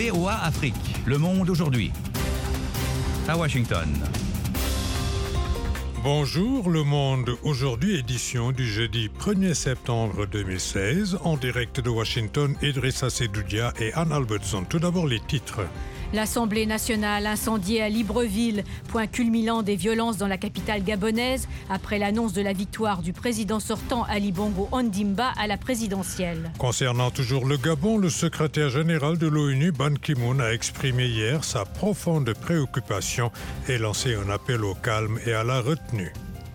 VOA Afrique, Le Monde aujourd'hui. À Washington. Bonjour, Le Monde aujourd'hui, édition du jeudi 1er septembre 2016, en direct de Washington, Idrissa Sedoudia et Anne Albertson. Tout d'abord les titres. L'Assemblée nationale incendiée à Libreville, point culminant des violences dans la capitale gabonaise, après l'annonce de la victoire du président sortant Ali Bongo Ondimba à la présidentielle. Concernant toujours le Gabon, le secrétaire général de l'ONU, Ban Ki-moon, a exprimé hier sa profonde préoccupation et lancé un appel au calme et à la retenue.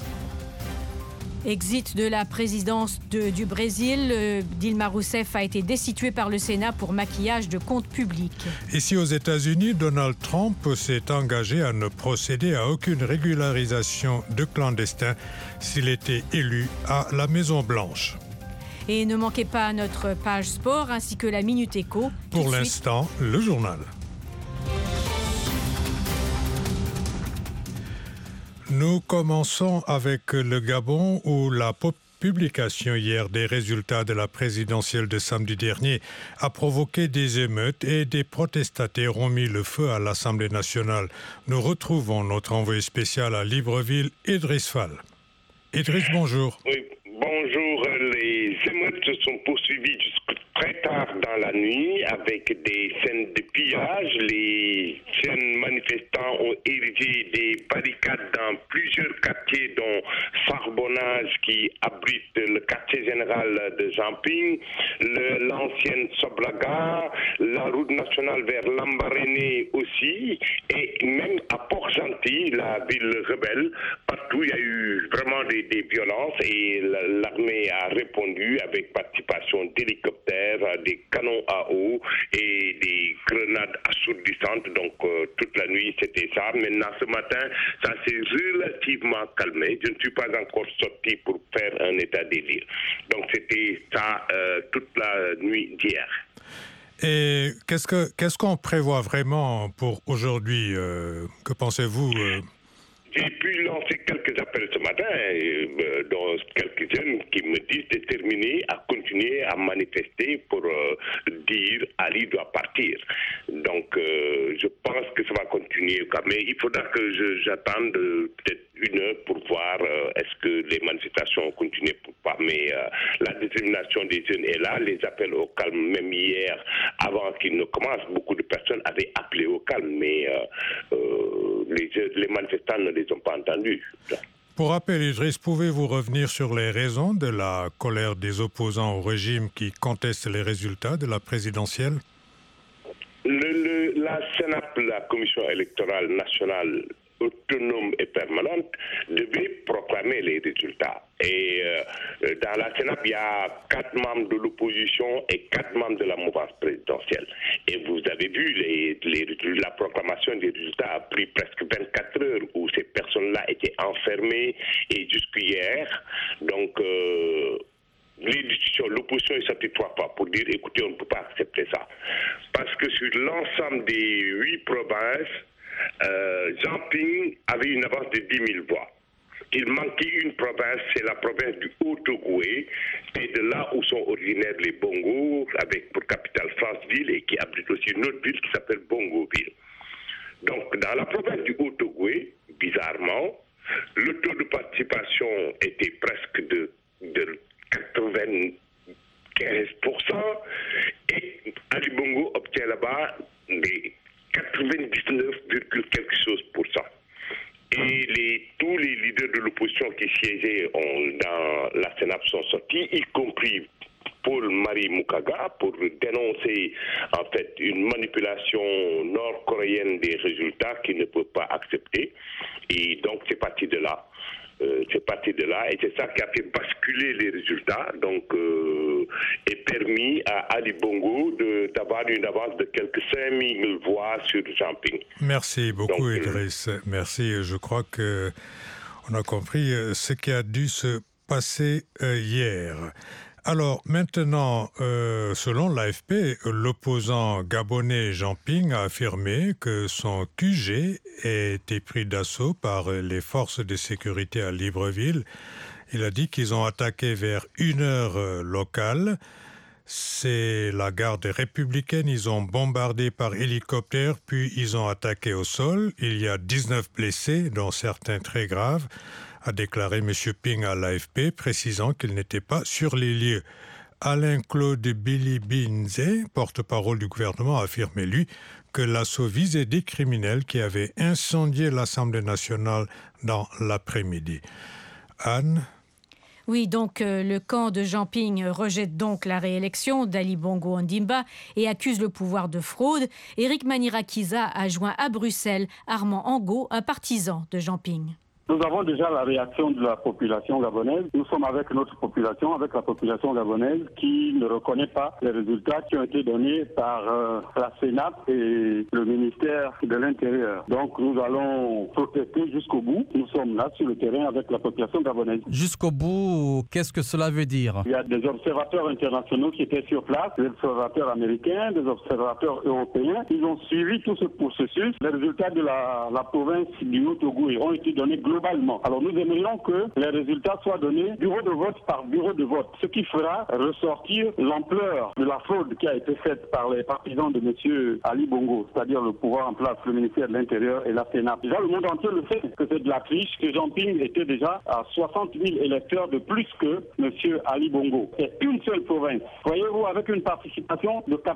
Exit de la présidence du Brésil, Dilma Rousseff a été destituée par le Sénat pour maquillage de comptes publics. Ici aux États-Unis, Donald Trump s'est engagé à ne procéder à aucune régularisation de clandestins s'il était élu à la Maison-Blanche. Et ne manquez pas notre page sport ainsi que la Minute Éco. Pour l'instant, le journal. Nous commençons avec le Gabon où la publication hier des résultats de la présidentielle de samedi dernier a provoqué des émeutes et des protestataires ont mis le feu à l'Assemblée nationale. Nous retrouvons notre envoyé spécial à Libreville, Idriss Fall. Idriss, bonjour. Oui, bonjour. Les émeutes se sont poursuivies jusqu'à très tard dans la nuit avec des scènes de pillage. Les jeunes manifestants ont érigé des barricades dans plusieurs quartiers, dont Sarbonnage qui abrite le quartier général de Jamping, l'ancienne Soblaga, la route nationale vers Lambaréné aussi, et même à Port-Gentil, la ville rebelle. Partout, il y a eu vraiment des violences et l'armée a répondu avec participation d'hélicoptères, des canons à eau et des grenades assourdissantes. Donc toute la nuit c'était ça. Maintenant ce matin ça s'est relativement calmé. Je ne suis pas encore sorti pour faire un état des lieux. Donc c'était ça toute la nuit d'hier. Et qu'est-ce qu'on prévoit vraiment pour aujourd'hui? Que pensez-vous? J'ai pu lancer quelques appels ce matin, dont quelques jeunes qui me disent déterminés à continuer à manifester pour dire Ali doit partir. Donc je pense que ça va continuer. Mais il faudra que j'attende peut-être une heure pour voir est-ce que les manifestations continuent ou pas. Mais la détermination des jeunes est là, les appels au calme, même hier, avant qu'ils ne commencent, beaucoup de personnes avaient appelé au calme, mais les manifestants ne les ont pas entendus. Pour rappel, Idriss, pouvez-vous revenir sur les raisons de la colère des opposants au régime qui contestent les résultats de la présidentielle? La CENAP, la Commission électorale nationale autonome et permanente, devait proclamer les résultats. Et dans la CENAP, il y a 4 membres de l'opposition et 4 membres de la mouvance présidentielle. Et vous avez vu, la proclamation des résultats a pris presque 24 heures où ces personnes-là étaient enfermées et jusqu'hier. Donc, l'opposition est sortie 3 fois pour dire, écoutez, on ne peut pas accepter ça. Parce que sur l'ensemble des 8 provinces, Jamping avait une avance de 10 000 voix. Il manquait une province, c'est la province du Haut-Ogooué, et de là où sont originaires les Bongos, avec pour capitale Franceville, et qui abrite aussi une autre ville qui s'appelle Bongoville. Donc, dans la province du Haut-Ogooué, bizarrement, le taux de participation était presque de 95%, et Ali Bongo obtient là-bas des 99, quelque chose pour cent. Et tous les leaders de l'opposition qui siégeaient dans la CENAP sont sortis, y compris Paul-Marie Mukaga, pour dénoncer en fait une manipulation nord-coréenne des résultats qu'ils ne peuvent pas accepter. Et donc c'est parti de là. Et c'est ça qui a fait basculer les résultats, donc et permis à Ali Bongo d'avoir une avance de quelques 5 000 voix sur Jamping. Merci beaucoup, Idriss. Merci. Je crois qu'on a compris ce qui a dû se passer hier. Alors maintenant, selon l'AFP, l'opposant gabonais Jamping a affirmé que son QG a été pris d'assaut par les forces de sécurité à Libreville. Il a dit qu'ils ont attaqué vers 1 heure locale C'est la garde républicaine, ils ont bombardé par hélicoptère, puis ils ont attaqué au sol. Il y a 19 blessés, dont certains très graves, a déclaré M. Ping à l'AFP, précisant qu'il n'était pas sur les lieux. Alain-Claude Bilibinze, porte-parole du gouvernement, a affirmé, lui, que l'assaut visait des criminels qui avaient incendié l'Assemblée nationale dans l'après-midi. Anne? Oui, donc le camp de Jean Ping rejette donc la réélection d'Ali Bongo Ondimba et accuse le pouvoir de fraude. Éric Manirakiza a joint à Bruxelles Armand Angot, un partisan de Jean Ping. Nous avons déjà la réaction de la population gabonaise. Nous sommes avec notre population, avec la population gabonaise qui ne reconnaît pas les résultats qui ont été donnés par la Sénat et le ministère de l'Intérieur. Donc nous allons protester jusqu'au bout. Nous sommes là sur le terrain avec la population gabonaise. Jusqu'au bout, qu'est-ce que cela veut dire? Il y a des observateurs internationaux qui étaient sur place, des observateurs américains, des observateurs européens. Ils ont suivi tout ce processus. Les résultats de la province du Haut-Togo ont été donnés globalement. Alors nous aimerions que les résultats soient donnés bureau de vote par bureau de vote, ce qui fera ressortir l'ampleur de la fraude qui a été faite par les partisans de M. Ali Bongo, c'est-à-dire le pouvoir en place, le ministère de l'Intérieur et la Sénat. Déjà le monde entier le sait que c'est de la triche, que Jean Ping était déjà à 60 000 électeurs de plus que M. Ali Bongo. C'est une seule province. Voyez-vous, avec une participation de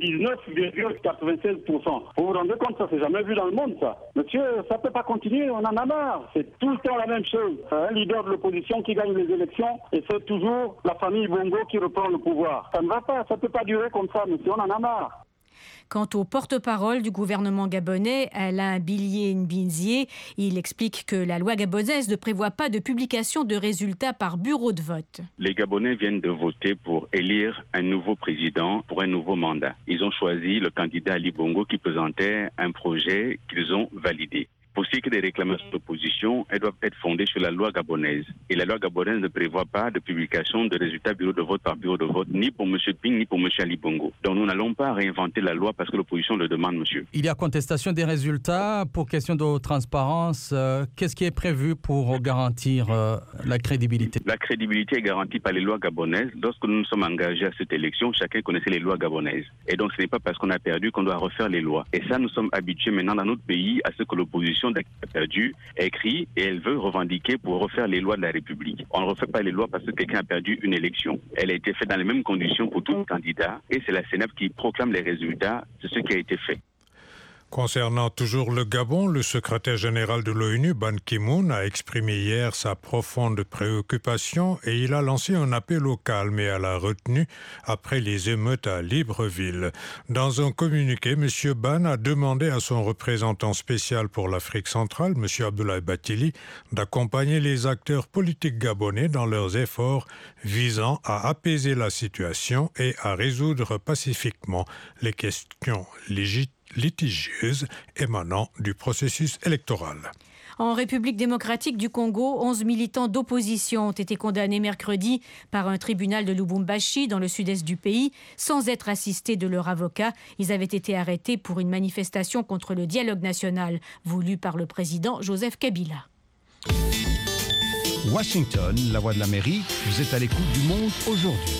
99,96%. Vous vous rendez compte, ça s'est jamais vu dans le monde, ça. Monsieur, ça peut pas continuer, on en a marre. C'est tout le temps la même chose. Un leader de l'opposition qui gagne les élections et c'est toujours la famille Bongo qui reprend le pouvoir. Ça ne va pas, ça ne peut pas durer comme ça, monsieur, on en a marre. Quant au porte-parole du gouvernement gabonais, Alain Bilye-Nbinzie, il explique que la loi gabonaise ne prévoit pas de publication de résultats par bureau de vote. Les Gabonais viennent de voter pour élire un nouveau président pour un nouveau mandat. Ils ont choisi le candidat Ali Bongo qui présentait un projet qu'ils ont validé. Pour ce qui est des réclamations d'opposition, elles doivent être fondées sur la loi gabonaise. Et la loi gabonaise ne prévoit pas de publication de résultats bureau de vote par bureau de vote, ni pour M. Ping, ni pour M. Ali Bongo. Donc nous n'allons pas réinventer la loi parce que l'opposition le demande, monsieur. Il y a contestation des résultats. Pour question de transparence, qu'est-ce qui est prévu pour garantir la crédibilité? La crédibilité est garantie par les lois gabonaises. Lorsque nous nous sommes engagés à cette élection, chacun connaissait les lois gabonaises. Et donc ce n'est pas parce qu'on a perdu qu'on doit refaire les lois. Et ça, nous sommes habitués maintenant dans notre pays à ce que l'opposition a perdu, écrit et elle veut revendiquer pour refaire les lois de la République. On ne refait pas les lois parce que quelqu'un a perdu une élection. Elle a été faite dans les mêmes conditions pour tout candidat et c'est la Sénat qui proclame les résultats de ce qui a été fait. Concernant toujours le Gabon, le secrétaire général de l'ONU, Ban Ki-moon, a exprimé hier sa profonde préoccupation et il a lancé un appel au calme et à la retenue après les émeutes à Libreville. Dans un communiqué, M. Ban a demandé à son représentant spécial pour l'Afrique centrale, M. Abdoulaye Bathily, d'accompagner les acteurs politiques gabonais dans leurs efforts visant à apaiser la situation et à résoudre pacifiquement les questions litigieuses émanant du processus électoral. En République démocratique du Congo, 11 militants d'opposition ont été condamnés mercredi par un tribunal de Lubumbashi dans le sud-est du pays, sans être assistés de leur avocat. Ils avaient été arrêtés pour une manifestation contre le dialogue national voulu par le président Joseph Kabila. Washington, la voix de l'Amérique, vous êtes à l'écoute du monde aujourd'hui.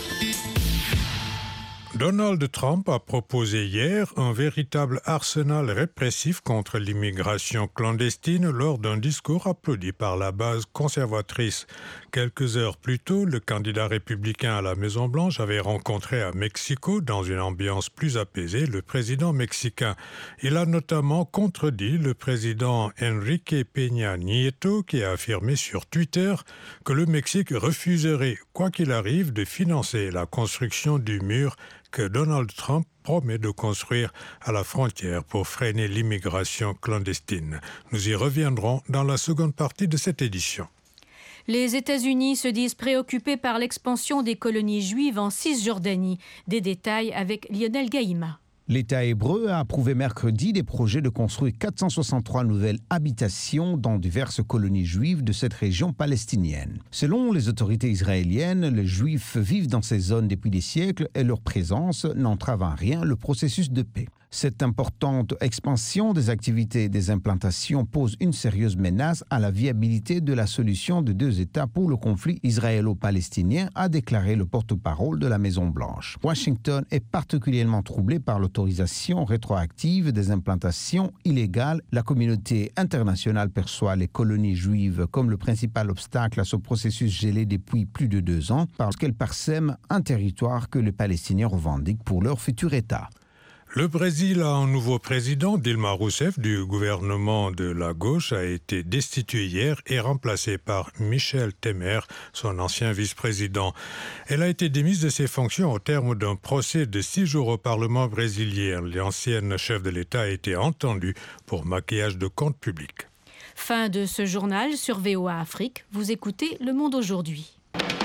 Donald Trump a proposé hier un véritable arsenal répressif contre l'immigration clandestine lors d'un discours applaudi par la base conservatrice. Quelques heures plus tôt, le candidat républicain à la Maison-Blanche avait rencontré à Mexico, dans une ambiance plus apaisée, le président mexicain. Il a notamment contredit le président Enrique Peña Nieto qui a affirmé sur Twitter que le Mexique refuserait, quoi qu'il arrive, de financer la construction du mur que Donald Trump promet de construire à la frontière pour freiner l'immigration clandestine. Nous y reviendrons dans la seconde partie de cette édition. Les États-Unis se disent préoccupés par l'expansion des colonies juives en Cisjordanie. Des détails avec Lionel Gaïma. L'État hébreu a approuvé mercredi des projets de construire 463 nouvelles habitations dans diverses colonies juives de cette région palestinienne. Selon les autorités israéliennes, les Juifs vivent dans ces zones depuis des siècles et leur présence n'entrave en rien le processus de paix. Cette importante expansion des activités et des implantations pose une sérieuse menace à la viabilité de la solution de 2 États pour le conflit israélo-palestinien, a déclaré le porte-parole de la Maison-Blanche. Washington est particulièrement troublé par l'autorisation rétroactive des implantations illégales. La communauté internationale perçoit les colonies juives comme le principal obstacle à ce processus gelé depuis plus de 2 ans parce qu'elles parsèment un territoire que les Palestiniens revendiquent pour leur futur État. Le Brésil a un nouveau président. Dilma Rousseff du gouvernement de la gauche a été destituée hier et remplacée par Michel Temer, son ancien vice-président. Elle a été démise de ses fonctions au terme d'un procès de 6 jours au Parlement brésilien. L'ancienne chef de l'État a été entendue pour maquillage de comptes publics. Fin de ce journal sur VOA Afrique. Vous écoutez Le Monde aujourd'hui.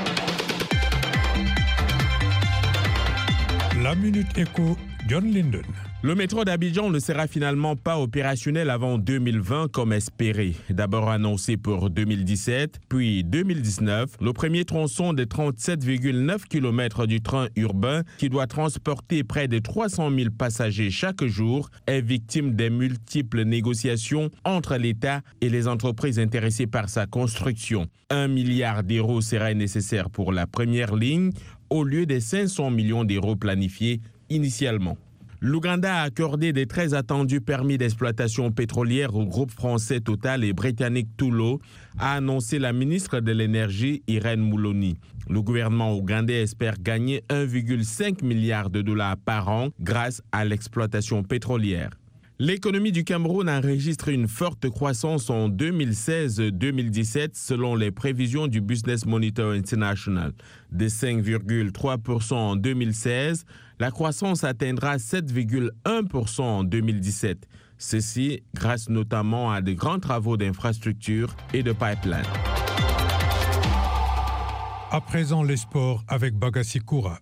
La Minute Éco, John Linden. Le métro d'Abidjan ne sera finalement pas opérationnel avant 2020 comme espéré. D'abord annoncé pour 2017, puis 2019, le premier tronçon de 37,9 km du train urbain qui doit transporter près de 300 000 passagers chaque jour est victime des multiples négociations entre l'État et les entreprises intéressées par sa construction. 1 milliard d'euros serait nécessaire pour la première ligne au lieu des 500 millions d'euros planifiés initialement. L'Ouganda a accordé des très attendus permis d'exploitation pétrolière au groupe français Total et britannique Tullow, a annoncé la ministre de l'Énergie Irene Muloni. Le gouvernement ougandais espère gagner 1,5 milliard de dollars par an grâce à l'exploitation pétrolière. L'économie du Cameroun enregistre une forte croissance en 2016-2017 selon les prévisions du Business Monitor International. De 5,3% en 2016, la croissance atteindra 7,1% en 2017. Ceci grâce notamment à de grands travaux d'infrastructures et de pipelines. À présent, les sports avec Bagassi Koura.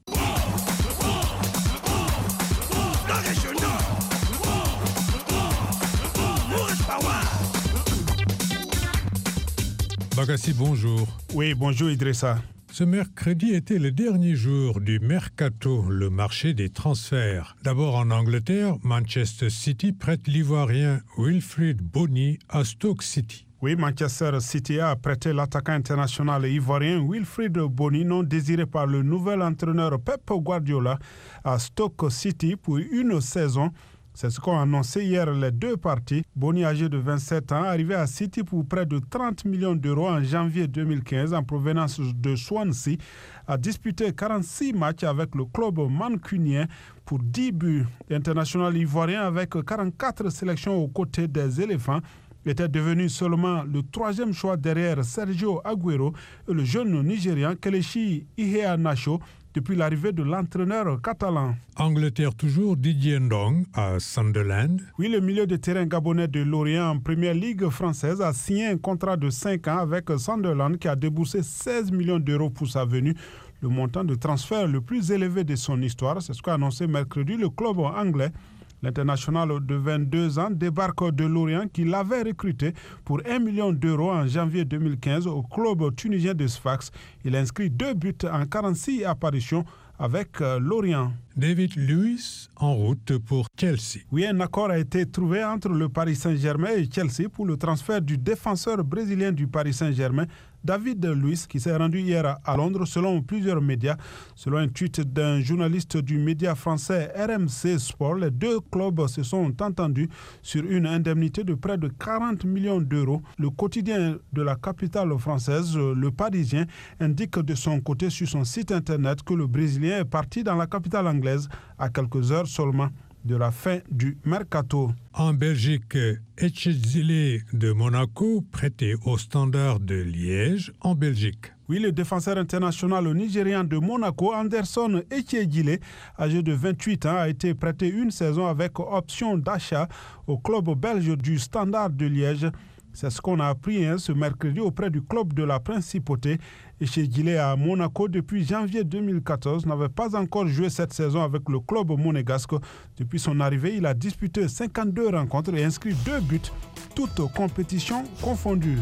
Bagassi, bonjour. Oui, bonjour Idrissa. Ce mercredi était le dernier jour du Mercato, le marché des transferts. D'abord en Angleterre, Manchester City prête l'Ivoirien Wilfried Bony à Stoke City. Oui, Manchester City a prêté l'attaquant international ivoirien Wilfried Bony, non désiré par le nouvel entraîneur Pep Guardiola, à Stoke City pour une saison. C'est ce qu'ont annoncé hier les 2 parties. Bony, âgé de 27 ans, arrivé à City pour près de 30 millions d'euros en janvier 2015 en provenance de Swansea, a disputé 46 matchs avec le club mancunien pour 10 buts. L'international ivoirien, avec 44 sélections aux côtés des éléphants, était devenu seulement le 3e choix derrière Sergio Aguero et le jeune Nigérian Kelechi Iheanacho depuis l'arrivée de l'entraîneur catalan. Angleterre toujours, Didier Ndong à Sunderland. Oui, le milieu de terrain gabonais de Lorient en première ligue française a signé un contrat de 5 ans avec Sunderland qui a déboursé 16 millions d'euros pour sa venue. Le montant de transfert le plus élevé de son histoire, c'est ce qu'a annoncé mercredi le club anglais. L'international de 22 ans débarque de Lorient qui l'avait recruté pour 1 million d'euros en janvier 2015 au club tunisien de Sfax. Il a inscrit 2 buts en 46 apparitions avec Lorient. David Luiz en route pour Chelsea. Oui, un accord a été trouvé entre le Paris Saint-Germain et Chelsea pour le transfert du défenseur brésilien du Paris Saint-Germain, David Luiz, qui s'est rendu hier à Londres selon plusieurs médias. Selon un tweet d'un journaliste du média français RMC Sport, les 2 clubs se sont entendus sur une indemnité de près de 40 millions d'euros. Le quotidien de la capitale française, Le Parisien, indique de son côté sur son site internet que le Brésilien est parti dans la capitale anglaise à quelques heures seulement de la fin du mercato. En Belgique, Echezile de Monaco prêté au Standard de Liège en Belgique. Oui, le défenseur international nigérian de Monaco, Anderson Echezile, âgé de 28 ans, a été prêté une saison avec option d'achat au club belge du Standard de Liège. C'est ce qu'on a appris ce mercredi auprès du club de la Principauté. Echezile à Monaco depuis janvier 2014 n'avait pas encore joué cette saison avec le club monégasque. Depuis son arrivée, il a disputé 52 rencontres et inscrit 2 buts, toutes compétitions confondues.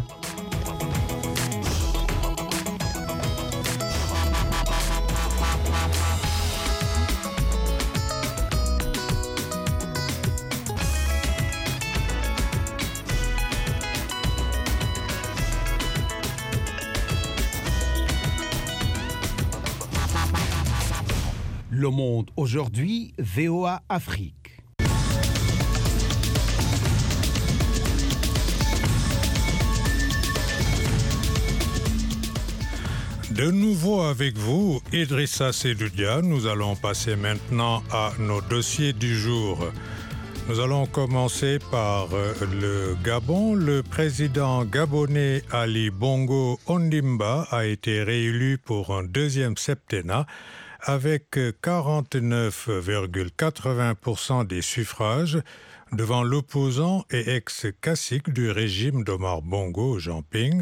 Le Monde aujourd'hui, VOA Afrique. De nouveau avec vous, Idrissa Seloudia. Nous allons passer maintenant à nos dossiers du jour. Nous allons commencer par le Gabon. Le président gabonais Ali Bongo Ondimba a été réélu pour un deuxième septennat avec 49,80% des suffrages devant l'opposant et ex-cacique du régime d'Omar Bongo, Jean Ping,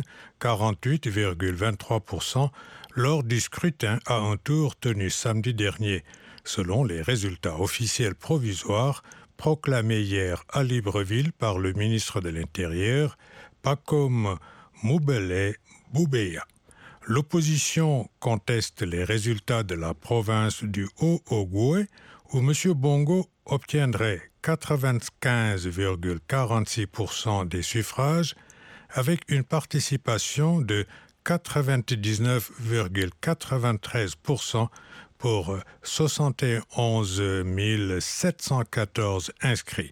48,23% lors du scrutin à un tour tenu samedi dernier, selon les résultats officiels provisoires proclamés hier à Libreville par le ministre de l'Intérieur, Pacome Moubele Boubeya. L'opposition conteste les résultats de la province du Haut-Ogooué, où M. Bongo obtiendrait 95,46% des suffrages, avec une participation de 99,93% pour 71 714 inscrits.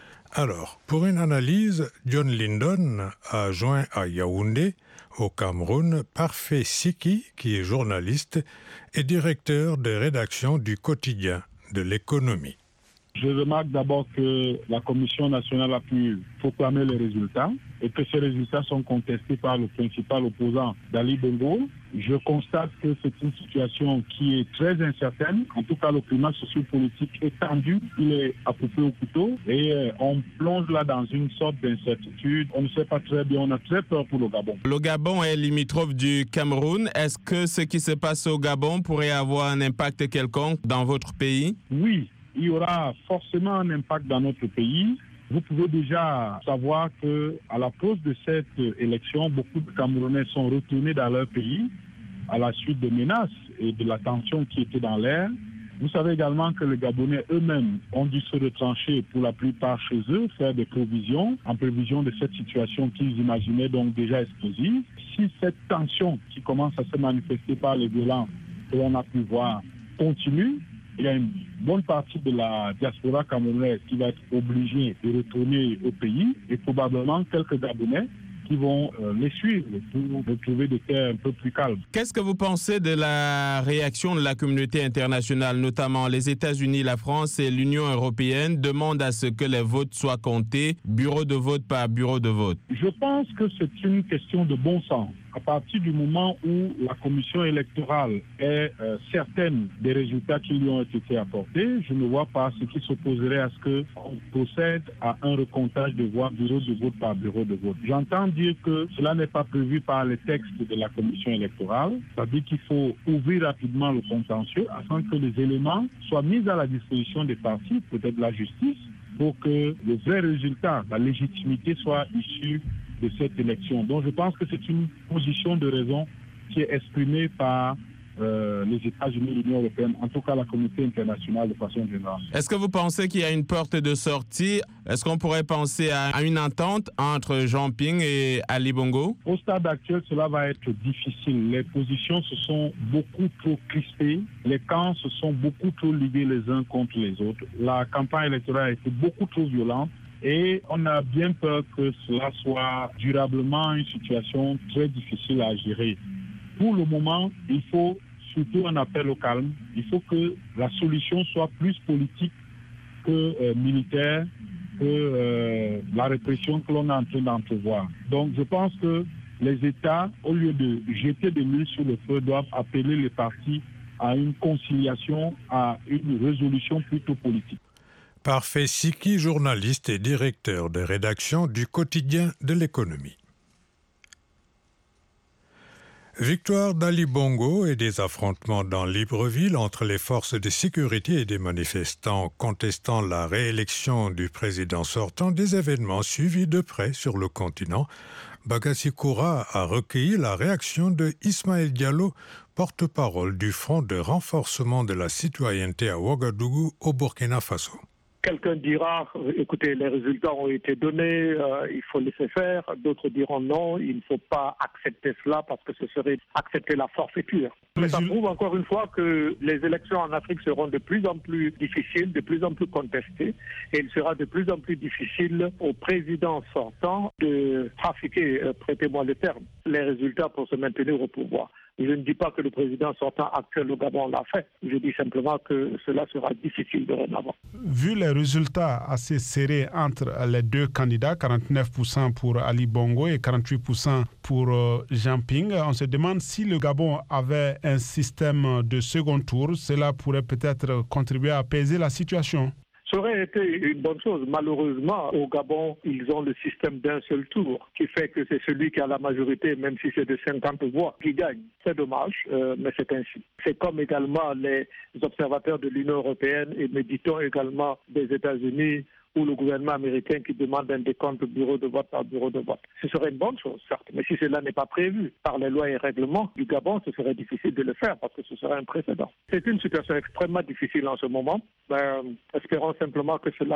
Alors, pour une analyse, John Lindon a joint à Yaoundé, au Cameroun, Parfait Siki, qui est journaliste et directeur de rédaction du quotidien de l'économie. Je remarque d'abord que la Commission nationale a pu proclamer les résultats et que ces résultats sont contestés par le principal opposant d'Ali Bongo. Je constate que c'est une situation qui est très incertaine. En tout cas, le climat sociopolitique est tendu, il est à couper au couteau et on plonge là dans une sorte d'incertitude. On ne sait pas très bien, on a très peur pour le Gabon. Le Gabon est limitrophe du Cameroun. Est-ce que ce qui se passe au Gabon pourrait avoir un impact quelconque dans votre pays? Oui. Il y aura forcément un impact dans notre pays. Vous pouvez déjà savoir qu'à l'approche de cette élection, beaucoup de Camerounais sont retournés dans leur pays à la suite des menaces et de la tension qui était dans l'air. Vous savez également que les Gabonais eux-mêmes ont dû se retrancher pour la plupart chez eux, faire des provisions en prévision de cette situation qu'ils imaginaient donc déjà explosive. Si cette tension qui commence à se manifester par les violences que l'on a pu voir continue, il y a une bonne partie de la diaspora camerounaise qui va être obligée de retourner au pays et probablement quelques Gabonais qui vont les suivre pour retrouver des terres un peu plus calmes. Qu'est-ce que vous pensez de la réaction de la communauté internationale, notamment les États-Unis, la France et l'Union européenne demandent à ce que les votes soient comptés, bureau de vote par bureau de vote? Je pense que c'est une question de bon sens. À partir du moment où la commission électorale est certaine des résultats qui lui ont été apportés, je ne vois pas ce qui s'opposerait à ce qu'on procède à un recomptage de voix bureau de vote par bureau de vote. J'entends dire que cela n'est pas prévu par les textes de la commission électorale. Ça veut dire qu'il faut ouvrir rapidement le contentieux afin que les éléments soient mis à la disposition des partis, peut-être de la justice, pour que le vrai résultat, la légitimité soit issue de cette élection. Donc je pense que c'est une position de raison qui est exprimée par les États-Unis, l'Union européenne, en tout cas la communauté internationale de façon générale. Est-ce que vous pensez qu'il y a une porte de sortie? Est-ce qu'on pourrait penser à une entente entre Jean Ping et Ali Bongo? Au stade actuel, cela va être difficile. Les positions se sont beaucoup trop crispées. Les camps se sont beaucoup trop ligués les uns contre les autres. La campagne électorale a été beaucoup trop violente. Et on a bien peur que cela soit durablement une situation très difficile à gérer. Pour le moment, il faut surtout un appel au calme. Il faut que la solution soit plus politique que militaire, que la répression que l'on est en train d'entrevoir. Donc je pense que les États, au lieu de jeter des l'huile sur le feu, doivent appeler les partis à une conciliation, à une résolution plutôt politique. Parfait Siki, journaliste et directeur de rédaction du quotidien de l'économie. Victoire d'Ali Bongo et des affrontements dans Libreville entre les forces de sécurité et des manifestants contestant la réélection du président sortant, des événements suivis de près sur le continent. Bagassi Koura a recueilli la réaction de Ismaël Diallo, porte-parole du Front de renforcement de la citoyenneté à Ouagadougou, au Burkina Faso. Quelqu'un dira, écoutez, les résultats ont été donnés, il faut laisser faire. D'autres diront non, il ne faut pas accepter cela parce que ce serait accepter la forfaiture. Mais ça prouve encore une fois que les élections en Afrique seront de plus en plus difficiles, de plus en plus contestées, et il sera de plus en plus difficile au président sortant de trafiquer, prêtez-moi le terme, les résultats pour se maintenir au pouvoir. Je ne dis pas que le président sortant actuel au Gabon l'a fait. Je dis simplement que cela sera difficile dorénavant. Vu les résultats assez serrés entre les deux candidats, 49% pour Ali Bongo et 48% pour Jean Ping, on se demande si le Gabon avait un système de second tour, cela pourrait peut-être contribuer à apaiser la situation. Ça aurait été une bonne chose. Malheureusement, au Gabon, ils ont le système d'un seul tour, qui fait que c'est celui qui a la majorité, même si c'est de 50 voix, qui gagne. C'est dommage, mais c'est ainsi. C'est comme également les observateurs de l'Union européenne et méditons également des États-Unis ou le gouvernement américain qui demande un décompte bureau de vote par bureau de vote. Ce serait une bonne chose, certes, mais si cela n'est pas prévu par les lois et règlements du Gabon, ce serait difficile de le faire parce que ce serait un précédent. C'est une situation extrêmement difficile en ce moment. Espérons simplement que cela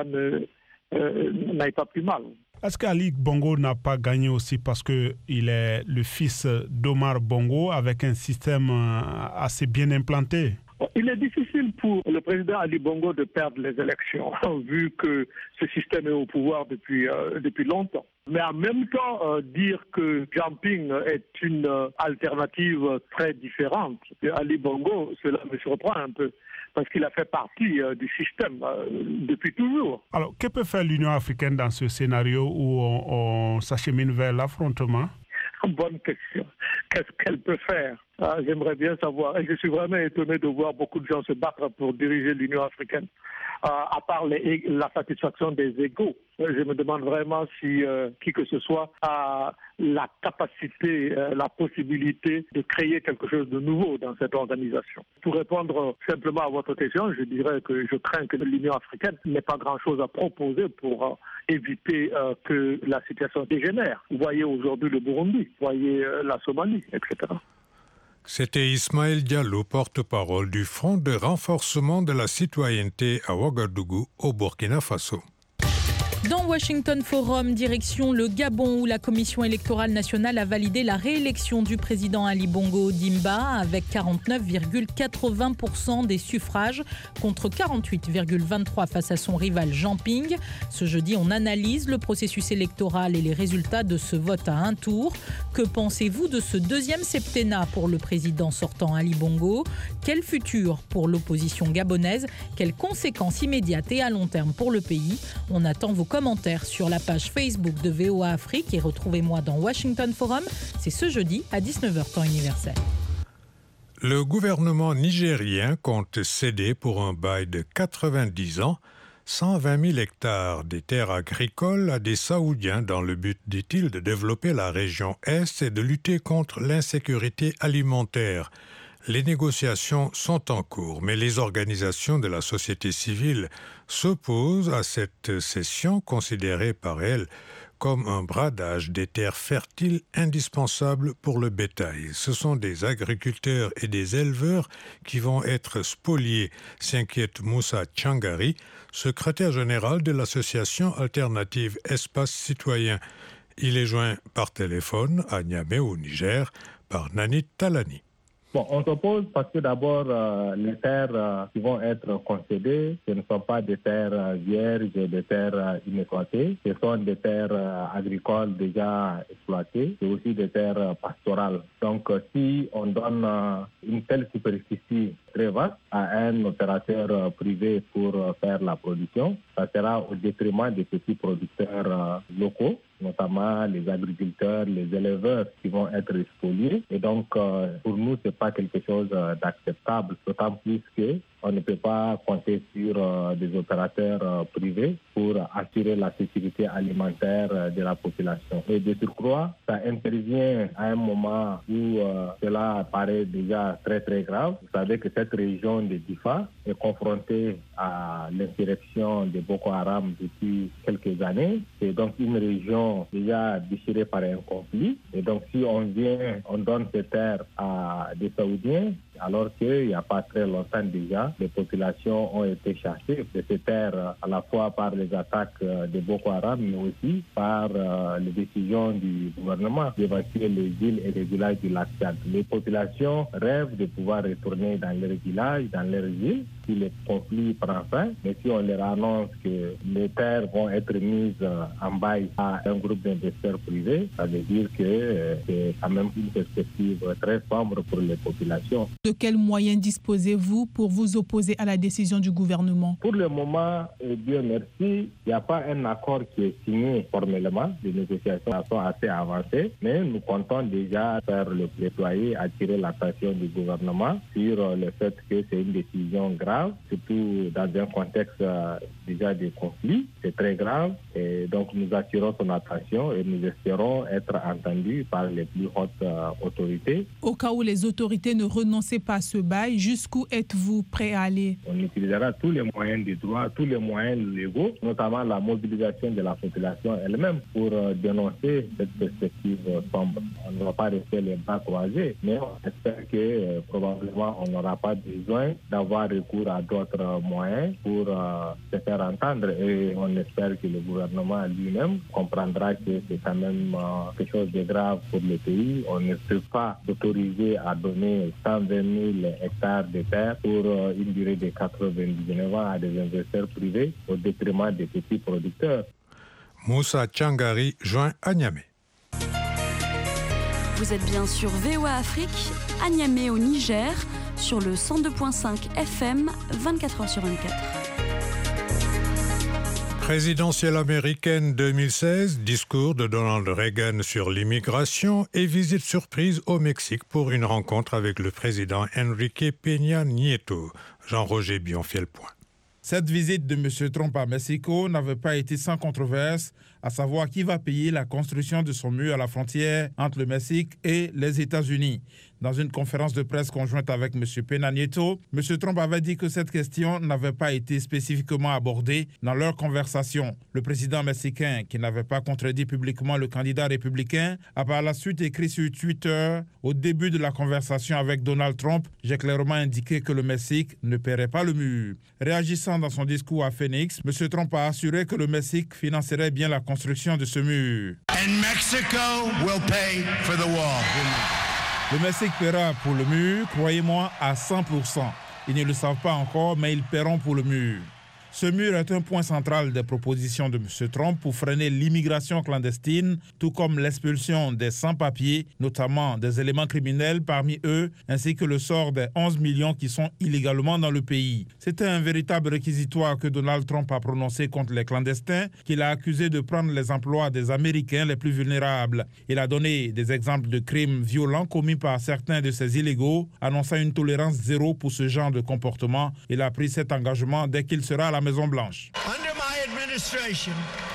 n'aille pas plus mal. Est-ce qu'Ali Bongo n'a pas gagné aussi parce qu'il est le fils d'Omar Bongo avec un système assez bien implanté? Il est difficile pour le président Ali Bongo de perdre les élections, vu que ce système est au pouvoir depuis longtemps. Mais en même temps, dire que Jean Ping est une alternative très différente de Ali Bongo, cela me surprend un peu, parce qu'il a fait partie du système depuis toujours. Alors, que peut faire l'Union africaine dans ce scénario où on s'achemine vers l'affrontement? Bonne question. Qu'est-ce qu'elle peut faire? J'aimerais bien savoir. Et je suis vraiment étonné de voir beaucoup de gens se battre pour diriger l'Union africaine. À part la satisfaction des égos, je me demande vraiment si qui que ce soit a la capacité, la possibilité de créer quelque chose de nouveau dans cette organisation. Pour répondre simplement à votre question, je dirais que je crains que l'Union africaine n'ait pas grand-chose à proposer pour éviter que la situation dégénère. Vous voyez aujourd'hui le Burundi, vous voyez la Somalie, etc. C'était Ismaël Diallo, porte-parole du Front de renforcement de la citoyenneté à Ouagadougou, au Burkina Faso. Dans Washington Forum, direction le Gabon, où la Commission électorale nationale a validé la réélection du président Ali Bongo Ondimba avec 49,80% des suffrages contre 48,23% face à son rival Jean Ping. Ce jeudi, on analyse le processus électoral et les résultats de ce vote à un tour. Que pensez-vous de ce deuxième septennat pour le président sortant Ali Bongo? Quel futur pour l'opposition gabonaise? Quelles conséquences immédiates et à long terme pour le pays? On attend vos commentaires sur la page Facebook de VOA Afrique et retrouvez-moi dans Washington Forum. C'est ce jeudi à 19h temps universel. Le gouvernement nigérien compte céder pour un bail de 90 ans 120 000 hectares des terres agricoles à des Saoudiens dans le but, dit-il, de développer la région Est et de lutter contre l'insécurité alimentaire. Les négociations sont en cours, mais les organisations de la société civile s'opposent à cette cession considérée par elles comme un bradage des terres fertiles indispensables pour le bétail. Ce sont des agriculteurs et des éleveurs qui vont être spoliés, s'inquiète Moussa Tchangari, secrétaire général de l'association alternative Espace Citoyen. Il est joint par téléphone à Niamey au Niger par Nanit Talani. Bon, on s'oppose parce que d'abord, les terres qui vont être concédées, ce ne sont pas des terres vierges, des terres inexploitées. Ce sont des terres agricoles déjà exploitées. C'est aussi des terres pastorales. Donc, si on donne une telle superficie très vaste à un opérateur privé pour faire la production, ça sera au détriment des petits producteurs locaux, notamment les agriculteurs, les éleveurs qui vont être spoliés. Et donc, pour nous, ce n'est pas quelque chose d'acceptable, d'autant plus qu'on ne peut pas compter sur des opérateurs privés pour assurer la sécurité alimentaire de la population. Et de surcroît, ça intervient à un moment où cela paraît déjà très très grave. Vous savez que cette région de Difa est confrontée à l'insurrection de Boko Haram depuis quelques années. C'est donc une région déjà déchirée par un conflit. Et donc si on donne ces terres à des Saoudiens, alors qu'il n'y a pas très longtemps déjà, les populations ont été chassées de ces terres à la fois par les attaques de Boko Haram, mais aussi par les décisions du gouvernement d'évacuer les villes et les villages du lac Tchad. Les populations rêvent de pouvoir retourner dans leurs villages, dans leurs villes, si le conflit prend fin, mais si on leur annonce que les terres vont être mises en bail à un groupe d'investisseurs privés, ça veut dire que c'est quand même une perspective très sombre pour les populations. De quels moyens disposez-vous pour vous opposer à la décision du gouvernement? Pour le moment, Dieu merci, il n'y a pas un accord qui est signé formellement. Les négociations sont assez avancées, mais nous comptons déjà faire le plaidoyer, attirer l'attention du gouvernement sur le fait que c'est une décision grave, surtout dans un contexte déjà de conflit. C'est très grave et donc nous attirons son attention et nous espérons être entendus par les plus hautes autorités. Au cas où les autorités ne renonçaient pas à ce bail, jusqu'où êtes-vous prêt à aller? On utilisera tous les moyens du droit, tous les moyens légaux, notamment la mobilisation de la population elle-même pour dénoncer cette perspective sombre. On ne va pas rester les bras croisés, mais on espère que probablement on n'aura pas besoin d'avoir recours à d'autres moyens pour se faire entendre et on espère que le gouvernement lui-même comprendra que c'est quand même quelque chose de grave pour le pays. On ne peut pas s'autoriser à donner 120 000 hectares de terre pour une durée de 99 ans à des investisseurs privés au détriment des petits producteurs. Moussa Tchangari, joint à Niamey. Vous êtes bien sur VOA Afrique, à Niamey au Niger, sur le 102.5 FM, 24h sur 24. Présidentielle américaine 2016, discours de Donald Reagan sur l'immigration et visite surprise au Mexique pour une rencontre avec le président Enrique Peña Nieto. Jean-Roger Bion fait le point. Cette visite de M. Trump à Mexico n'avait pas été sans controverse, à savoir qui va payer la construction de son mur à la frontière entre le Mexique et les États-Unis. Dans une conférence de presse conjointe avec M. Peña Nieto, M. Trump avait dit que cette question n'avait pas été spécifiquement abordée dans leur conversation. Le président mexicain, qui n'avait pas contredit publiquement le candidat républicain, a par la suite écrit sur Twitter: « Au début de la conversation avec Donald Trump, j'ai clairement indiqué que le Mexique ne paierait pas le mur. » Réagissant dans son discours à Phoenix, M. Trump a assuré que le Mexique financerait bien la construction de ce mur. And Mexico will pay for the wall. Le Mexique paiera pour le mur, croyez-moi, à 100%. Ils ne le savent pas encore, mais ils paieront pour le mur. Ce mur est un point central des propositions de M. Trump pour freiner l'immigration clandestine, tout comme l'expulsion des sans-papiers, notamment des éléments criminels parmi eux, ainsi que le sort des 11 millions qui sont illégalement dans le pays. C'était un véritable réquisitoire que Donald Trump a prononcé contre les clandestins, qu'il a accusé de prendre les emplois des Américains les plus vulnérables. Il a donné des exemples de crimes violents commis par certains de ces illégaux, annonçant une tolérance zéro pour ce genre de comportement. Il a pris cet engagement dès qu'il sera à la Maison-Blanche. Under my administration,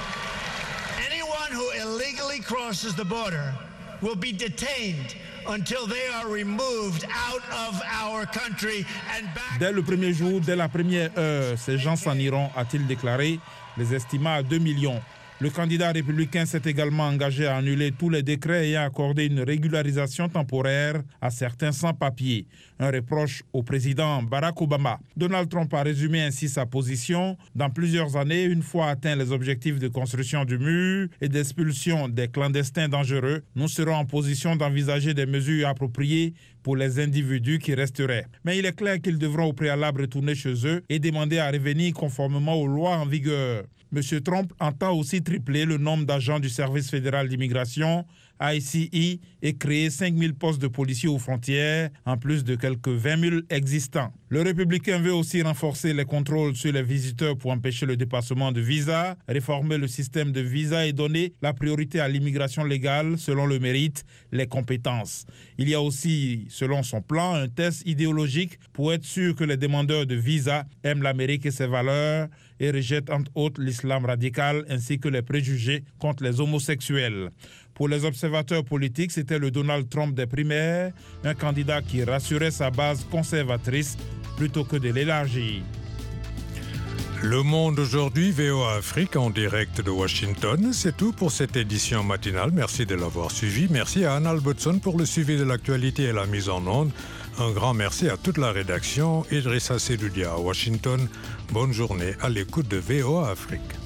anyone who illegally crosses the border will be detained until they are removed out of our country and back. Dès le premier jour, dès la première heure, ces gens s'en iront, a-t-il déclaré, les estimant à 2 millions. Le candidat républicain s'est également engagé à annuler tous les décrets ayant accordé une régularisation temporaire à certains sans-papiers. Un reproche au président Barack Obama. Donald Trump a résumé ainsi sa position. Dans plusieurs années, une fois atteints les objectifs de construction du mur et d'expulsion des clandestins dangereux, nous serons en position d'envisager des mesures appropriées pour les individus qui resteraient. Mais il est clair qu'ils devront au préalable retourner chez eux et demander à revenir conformément aux lois en vigueur. M. Trump entend aussi tripler le nombre d'agents du Service fédéral d'immigration, ICE, et créer 5 000 postes de policiers aux frontières, en plus de quelques 20 000 existants. Le républicain veut aussi renforcer les contrôles sur les visiteurs pour empêcher le dépassement de visas, réformer le système de visas et donner la priorité à l'immigration légale selon le mérite, les compétences. Il y a aussi, selon son plan, un test idéologique pour être sûr que les demandeurs de visas aiment l'Amérique et ses valeurs et rejettent entre autres l'islam radical ainsi que les préjugés contre les homosexuels. Pour les observateurs politiques, c'était le Donald Trump des primaires, un candidat qui rassurait sa base conservatrice plutôt que de l'élargir. Le Monde aujourd'hui, VOA Afrique en direct de Washington. C'est tout pour cette édition matinale. Merci de l'avoir suivi. Merci à Anna Albertson pour le suivi de l'actualité et la mise en onde. Un grand merci à toute la rédaction. Idrissa Sedoudia à Washington. Bonne journée à l'écoute de VOA Afrique.